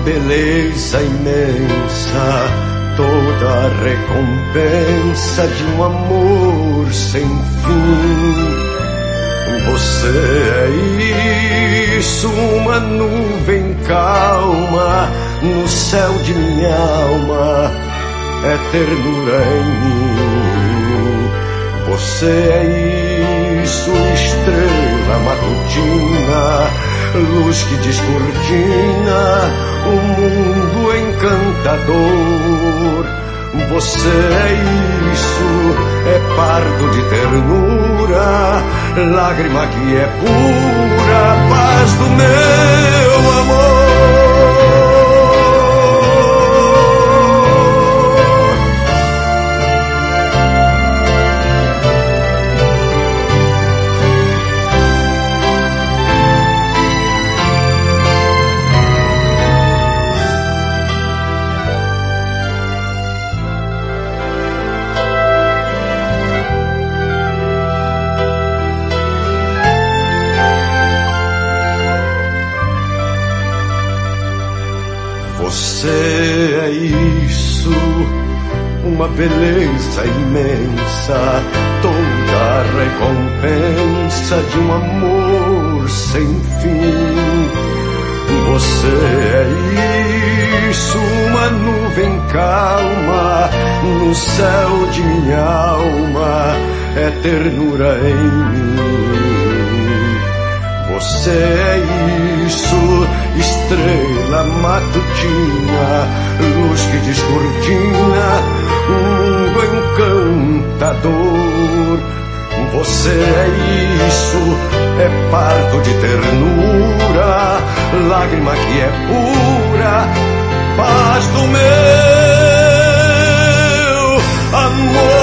beleza imensa, toda a recompensa de um amor sem fim. Você é isso, uma nuvem calma no céu de minha alma, é ternura em mim. Você é isso, estrela matutina, luz que descortina um mundo encantador. Você é isso, é parto de ternura, lágrima que é pura, paz do meu amor. Você é isso, uma beleza imensa, toda a recompensa de um amor sem fim. Você é isso, uma nuvem calma no céu de minha alma, é ternura em mim. Você é isso, estrela matutina, luz que descortina um mundo encantador. Você é isso, é parto de ternura, lágrima que é pura, paz do meu amor.